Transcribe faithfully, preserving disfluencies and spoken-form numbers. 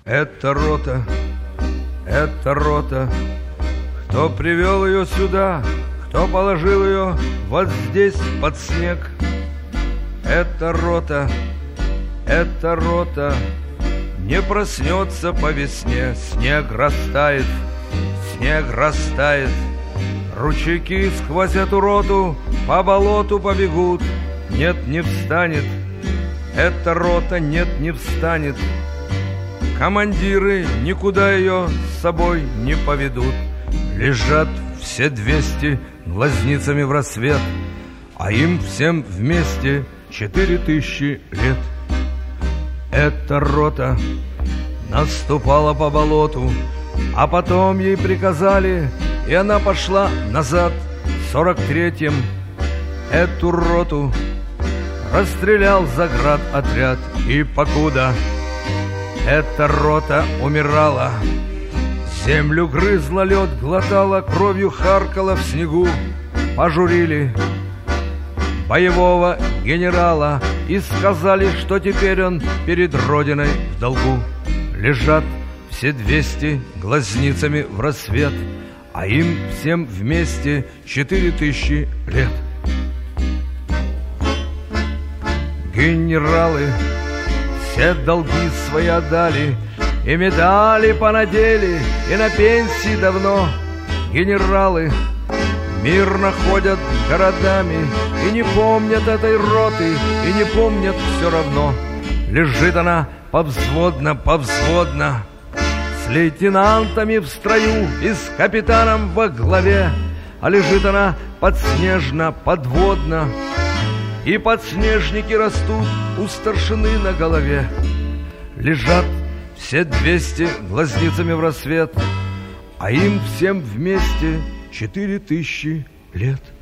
Это рота, это рота. Кто привел ее сюда, кто положил ее вот здесь под снег? Это рота, это рота. Не проснется по весне, снег растает, снег растает. Ручейки сквозь эту роту по болоту побегут. Нет, не встанет, эта рота, нет, не встанет. Командиры никуда ее с собой не поведут. Лежат все двести глазницами в рассвет, а им всем вместе четыре тысячи лет. Эта рота наступала по болоту, а потом ей приказали, и она пошла назад. В сорок третьем эту роту расстрелял заградотряд. И покуда эта рота умирала, землю грызла, лед глотала, кровью харкала в снегу, пожурили боевого генерала и сказали, что теперь он перед Родиной в долгу. Лежат все двести глазницами в рассвет, а им всем вместе четыре тысячи лет. Генералы все долги свои отдали, и медали понадели, и на пенсии давно. Генералы мирно ходят городами и не помнят этой роты, и не помнят все равно. Лежит она повзводно, повзводно, с лейтенантами в строю и с капитаном во главе. А лежит она подснежно, подводно, и подснежники растут у старшины на голове. Лежат все двести глазницами в рассвет, а им всем вместе четыре тысячи лет.